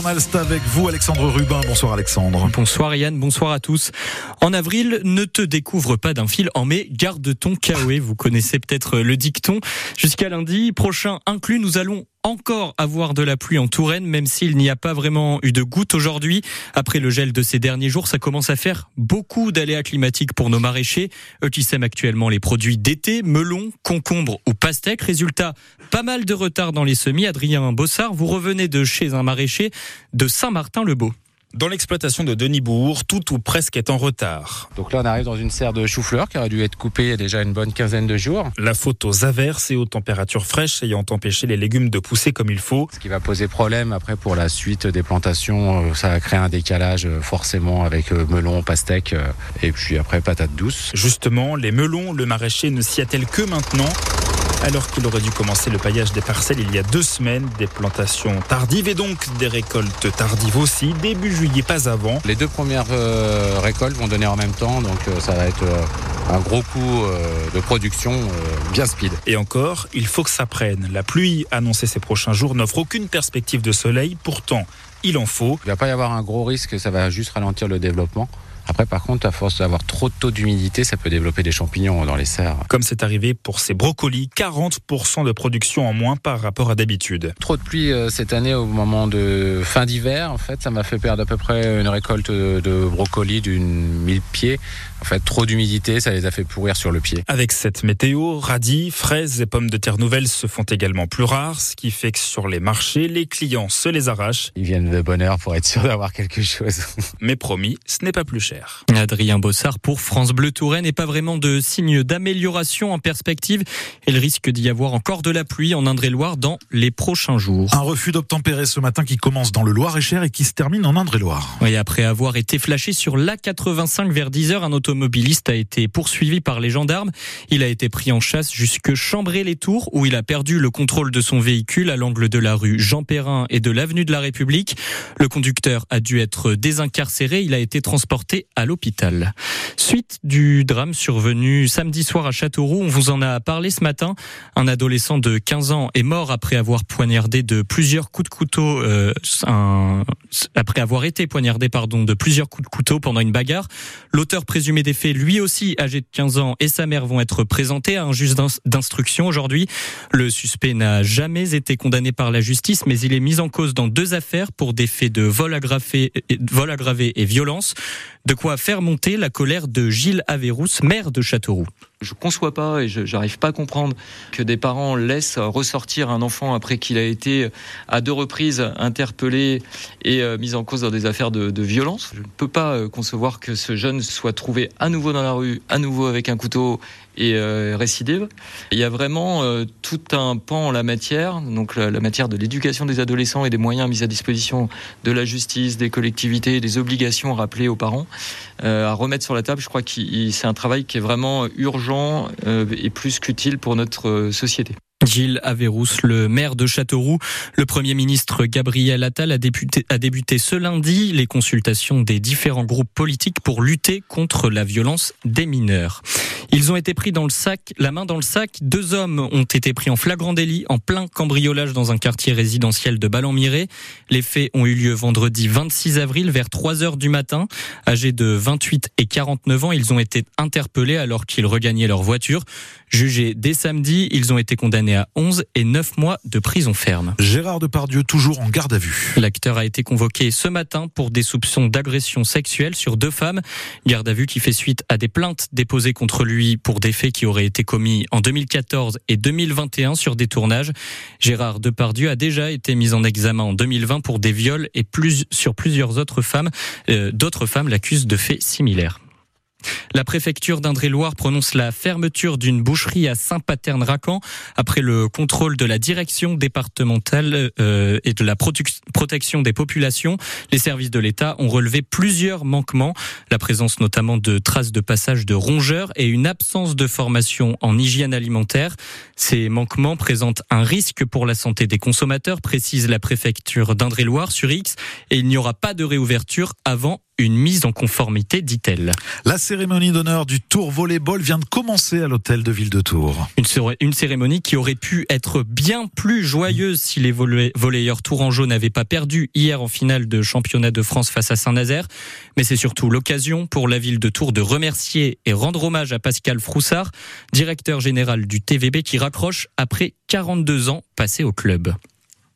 journal, c'est avec vous Alexandre Rubin. Bonsoir Alexandre. Bonsoir Yann, bonsoir à tous. En avril, ne te découvre pas d'un fil en mai, garde ton K.O.E. Vous connaissez peut-être le dicton. Jusqu'à lundi prochain inclus, nous allons encore avoir de la pluie en Touraine, même s'il n'y a pas vraiment eu de gouttes aujourd'hui. Après le gel de ces derniers jours, ça commence à faire beaucoup d'aléas climatiques pour nos maraîchers. Eux qui sèment actuellement les produits d'été, melons, concombres ou pastèques. Résultat, pas mal de retard dans les semis. Adrien Bossard, vous revenez de chez un maraîcher de Saint-Martin-le-Beau. Dans l'exploitation de Denis-Bourg, tout ou presque est en retard. Donc là, on arrive dans une serre de chou-fleur qui aurait dû être coupée il y a déjà une bonne quinzaine de jours. La faute aux averses et aux températures fraîches ayant empêché les légumes de pousser comme il faut. Ce qui va poser problème après pour la suite des plantations, ça va créer un décalage forcément avec melons, pastèques et puis après patates douces. Justement, les melons, le maraîcher ne s'y attelle que maintenant. Alors qu'il aurait dû commencer le paillage des parcelles il y a 2 semaines, des plantations tardives et donc des récoltes tardives aussi, début juillet pas avant. Les 2 premières récoltes vont donner en même temps, donc ça va être un gros coup de production bien speed. Et encore, il faut que ça prenne. La pluie annoncée ces prochains jours n'offre aucune perspective de soleil, pourtant il en faut. Il ne va pas y avoir un gros risque, ça va juste ralentir le développement. Après, par contre, à force d'avoir trop de taux d'humidité, ça peut développer des champignons dans les serres. Comme c'est arrivé pour ces brocolis, 40% de production en moins par rapport à d'habitude. Trop de pluie cette année au moment de fin d'hiver, en fait, ça m'a fait perdre à peu près une récolte de brocolis d'une 1000 pieds. En fait, trop d'humidité, ça les a fait pourrir sur le pied. Avec cette météo, radis, fraises et pommes de terre nouvelles se font également plus rares, ce qui fait que sur les marchés, les clients se les arrachent. Ils viennent de bonne heure pour être sûrs d'avoir quelque chose. Mais promis, ce n'est pas plus cher. Adrien Bossard pour France Bleu Touraine, et pas vraiment de signe d'amélioration en perspective. Et le risque d'y avoir encore de la pluie en Indre-et-Loire dans les prochains jours. Un refus d'obtempérer ce matin qui commence dans le Loir-et-Cher et qui se termine en Indre-et-Loire. Et après avoir été flashé sur l'A85 vers 10h, un automobiliste a été poursuivi par les gendarmes. Il a été pris en chasse jusque Chambray-les-Tours, où il a perdu le contrôle de son véhicule à l'angle de la rue Jean Perrin et de l'avenue de la République. Le conducteur a dû être désincarcéré. Il a été transporté à l'hôpital. Suite du drame survenu samedi soir à Châteauroux, on vous en a parlé ce matin. Un adolescent de 15 ans est mort après avoir poignardé de plusieurs coups de couteau, après avoir été poignardé de plusieurs coups de couteau pendant une bagarre. L'auteur présumé des faits, lui aussi âgé de 15 ans, et sa mère vont être présentés à un juge d'instruction aujourd'hui. Le suspect n'a jamais été condamné par la justice, mais il est mis en cause dans 2 affaires pour des faits de vol aggravé et violence. De quoi faire monter la colère de Gilles Averrousse, maire de Châteauroux. Je conçois pas et j'arrive pas à comprendre que des parents laissent ressortir un enfant après qu'il a été à 2 reprises interpellé et mis en cause dans des affaires de violence. Je ne peux pas concevoir que ce jeune soit trouvé à nouveau dans la rue, à nouveau avec un couteau et récidive. Il y a vraiment tout un pan en la matière, donc la matière de l'éducation des adolescents et des moyens mis à disposition de la justice, des collectivités, des obligations rappelées aux parents à remettre sur la table. Je crois que c'est un travail qui est vraiment urgent et plus qu'utile pour notre société. Gilles Averrousse, le maire de Châteauroux. Le Premier ministre Gabriel Attal a débuté ce lundi les consultations des différents groupes politiques pour lutter contre la violence des mineurs. Ils ont été pris la main dans le sac. 2 hommes ont été pris en flagrant délit en plein cambriolage dans un quartier résidentiel de Ballon-Miré. Les faits ont eu lieu vendredi 26 avril vers 3h du matin. Âgés de 28 et 49 ans, ils ont été interpellés alors qu'ils regagnaient leur voiture. Jugés dès samedi, ils ont été condamnés à 11 et 9 mois de prison ferme. Gérard Depardieu, toujours en garde à vue. L'acteur a été convoqué ce matin pour des soupçons d'agression sexuelle sur 2 femmes. Garde à vue qui fait suite à des plaintes déposées contre lui pour des faits qui auraient été commis en 2014 et 2021 sur des tournages. Gérard Depardieu a déjà été mis en examen en 2020 pour des viols et sur plusieurs autres femmes. D'autres femmes l'accusent de faits similaires. La préfecture d'Indre-et-Loire prononce la fermeture d'une boucherie à Saint-Paterne-Racan après le contrôle de la direction départementale et de la protection des populations. Les services de l'État ont relevé plusieurs manquements, la présence notamment de traces de passage de rongeurs et une absence de formation en hygiène alimentaire. Ces manquements présentent un risque pour la santé des consommateurs, précise la préfecture d'Indre-et-Loire sur X, et il n'y aura pas de réouverture avant une mise en conformité, dit-elle. La cérémonie d'honneur du Tour Volleyball vient de commencer à l'hôtel de ville de Tours. Une cérémonie qui aurait pu être bien plus joyeuse si les volleyeurs tourangeaux n'avaient pas perdu hier en finale de championnat de France face à Saint-Nazaire. Mais c'est surtout l'occasion pour la ville de Tours de remercier et rendre hommage à Pascal Froussard, directeur général du TVB qui raccroche après 42 ans passés au club.